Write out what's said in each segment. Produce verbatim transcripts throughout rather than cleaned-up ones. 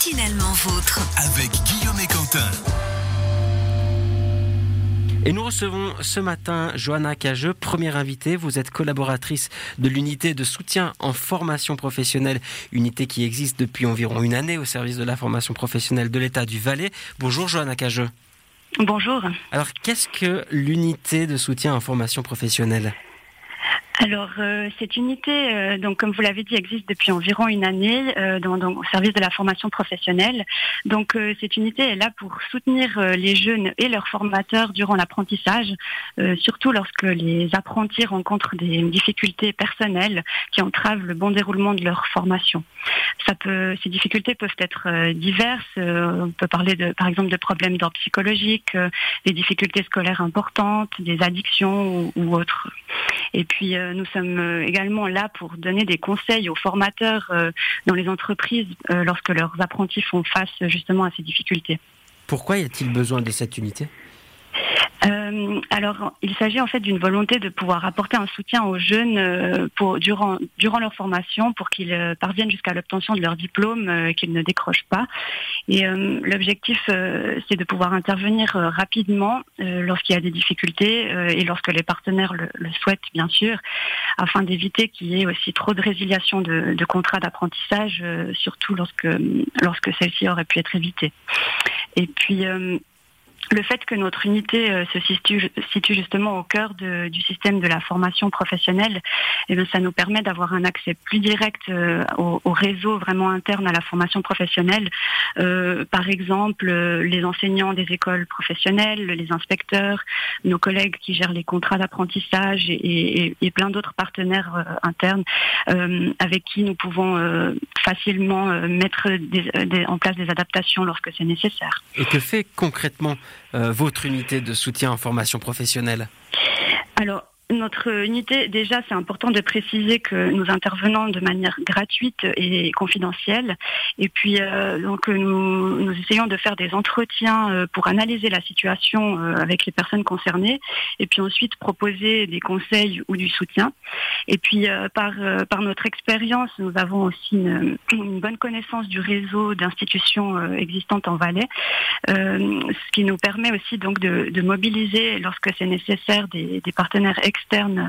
Matinalement vôtre. Avec Guillaume et Quentin. Et nous recevons ce matin Johanna Cageux, première invitée. Vous êtes collaboratrice de l'unité de soutien en formation professionnelle, unité qui existe depuis environ une année au service de la formation professionnelle de l'État du Valais. Bonjour Johanna Cageux. Bonjour. Alors qu'est-ce que l'unité de soutien en formation professionnelle ? Alors, euh, cette unité, euh, donc comme vous l'avez dit, existe depuis environ une année euh, dans, dans, au service de la formation professionnelle. Donc, euh, cette unité est là pour soutenir euh, les jeunes et leurs formateurs durant l'apprentissage, euh, surtout lorsque les apprentis rencontrent des difficultés personnelles qui entravent le bon déroulement de leur formation. Ça peut, ces difficultés peuvent être euh, diverses. Euh, on peut parler, de, par exemple, de problèmes d'ordre psychologique, euh, des difficultés scolaires importantes, des addictions ou, ou autres. Et puis, euh, nous sommes également là pour donner des conseils aux formateurs euh, dans les entreprises euh, lorsque leurs apprentis font face justement à ces difficultés. Pourquoi y a-t-il besoin de cette unité ? Euh, alors, il s'agit en fait d'une volonté de pouvoir apporter un soutien aux jeunes euh, pour, durant, durant leur formation pour qu'ils euh, parviennent jusqu'à l'obtention de leur diplôme, euh, qu'ils ne décrochent pas. Et euh, l'objectif, euh, c'est de pouvoir intervenir euh, rapidement euh, lorsqu'il y a des difficultés euh, et lorsque les partenaires le, le souhaitent, bien sûr, afin d'éviter qu'il y ait aussi trop de résiliation de, de contrats d'apprentissage, euh, surtout lorsque, lorsque celle-ci aurait pu être évitée. Et puis... Euh, Le fait que notre unité euh, se situe, situe justement au cœur de, du système de la formation professionnelle, eh bien, ça nous permet d'avoir un accès plus direct euh, au, au réseau vraiment interne à la formation professionnelle. Euh, par exemple, euh, les enseignants des écoles professionnelles, les inspecteurs, nos collègues qui gèrent les contrats d'apprentissage et, et, et plein d'autres partenaires euh, internes euh, avec qui nous pouvons euh, facilement euh, mettre des, des, en place des adaptations lorsque c'est nécessaire. Et que fait concrètement euh, votre unité de soutien en formation professionnelle ? Alors, notre unité, déjà, c'est important de préciser que nous intervenons de manière gratuite et confidentielle. Et puis, euh, donc, nous, nous essayons de faire des entretiens euh, pour analyser la situation euh, avec les personnes concernées, et puis ensuite proposer des conseils ou du soutien. Et puis, euh, par, euh, par notre expérience, nous avons aussi une, une bonne connaissance du réseau d'institutions euh, existantes en Valais, euh, ce qui nous permet aussi donc de, de mobiliser, lorsque c'est nécessaire, des, des partenaires externes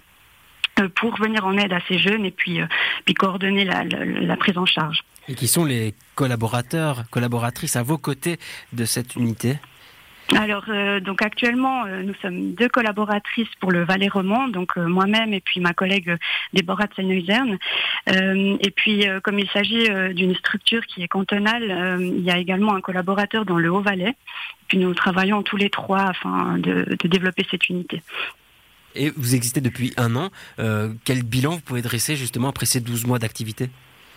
pour venir en aide à ces jeunes et puis, euh, puis coordonner la, la, la prise en charge. Et qui sont les collaborateurs, collaboratrices à vos côtés de cette unité ? Alors, euh, donc actuellement, euh, nous sommes deux collaboratrices pour le Valais romand, donc euh, moi-même et puis ma collègue euh, Déborah Tseneuzern. Euh, et puis, euh, comme il s'agit euh, d'une structure qui est cantonale, euh, il y a également un collaborateur dans le Haut-Valais. Puis nous travaillons tous les trois afin de, de développer cette unité. Et vous existez depuis un an. Euh, quel bilan vous pouvez dresser justement après ces douze mois d'activité ?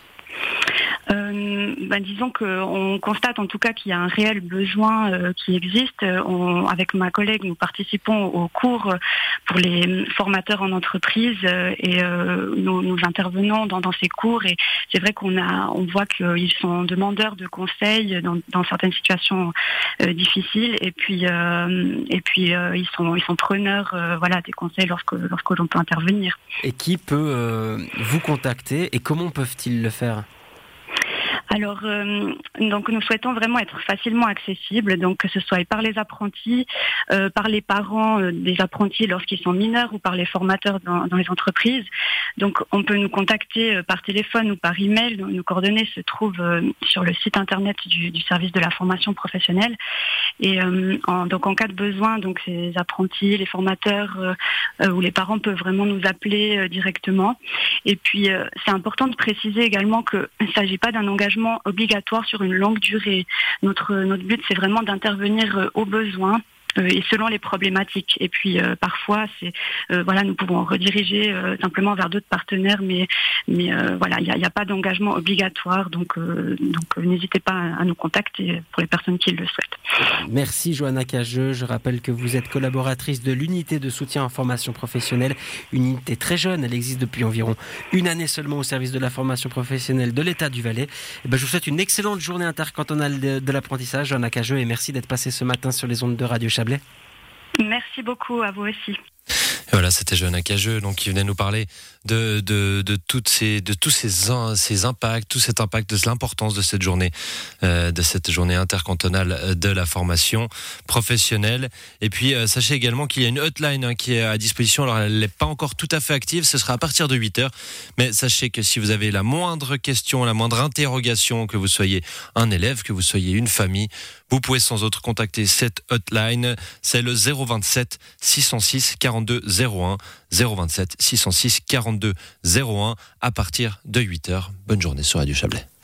Euh, ben disons qu'on constate en tout cas qu'il y a un réel besoin euh, qui existe. On, avec ma collègue, nous participons aux cours pour les formateurs en entreprise euh, et euh, nous, nous intervenons dans, dans ces cours. Et c'est vrai qu'on a, on voit qu'ils sont demandeurs de conseils dans, dans certaines situations euh, difficiles. Et puis, euh, et puis euh, ils sont, ils sont preneurs, euh, voilà, des conseils lorsque, lorsque l'on peut intervenir. Et qui peut euh, vous contacter et comment peuvent-ils le faire ? Alors, euh, donc nous souhaitons vraiment être facilement accessibles, donc que ce soit par les apprentis, euh, par les parents euh, des apprentis lorsqu'ils sont mineurs ou par les formateurs dans, dans les entreprises. Donc, on peut nous contacter euh, par téléphone ou par email. Nos coordonnées se trouvent euh, sur le site internet du, du service de la formation professionnelle. Et euh, en, donc, en cas de besoin, donc ces apprentis, les formateurs euh, euh, ou les parents peuvent vraiment nous appeler euh, directement. Et puis, euh, c'est important de préciser également qu'il ne s'agit pas d'un engagement obligatoire sur une longue durée. Notre, notre but, c'est vraiment d'intervenir aux besoins euh, et selon les problématiques. Et puis euh, parfois, c'est euh, voilà, nous pouvons rediriger euh, simplement vers d'autres partenaires, mais mais euh, voilà, il n'y a, y a pas d'engagement obligatoire. Donc euh, donc euh, n'hésitez pas à, à nous contacter pour les personnes qui le souhaitent. Merci Johanna Cageux. Je rappelle que vous êtes collaboratrice de l'unité de soutien en formation professionnelle, une unité très jeune. Elle existe depuis environ une année seulement au service de la formation professionnelle de l'État du Valais. Et ben, je vous souhaite une excellente journée intercantonale de, de l'apprentissage, Johanna Cageux, et merci d'être passée ce matin sur les ondes de Radio Chablais. Merci beaucoup, à vous aussi. Voilà, c'était Johanna Cageux, donc qui venait nous parler de de de toutes ces de tous ces ces impacts, tout cet impact, de l'importance de cette journée, euh, de cette journée intercantonale de la formation professionnelle. Et puis euh, sachez également qu'il y a une hotline hein, qui est à disposition. Alors elle n'est pas encore tout à fait active, ce sera à partir de huit heures. Mais sachez que si vous avez la moindre question, la moindre interrogation, que vous soyez un élève, que vous soyez une famille, vous pouvez sans autre contacter cette hotline. C'est le zéro vingt-sept six cent six quarante-deux zéro un, zéro vingt-sept six cent six quarante-deux zéro un à partir de huit heures. Bonne journée sur Radio Chablais.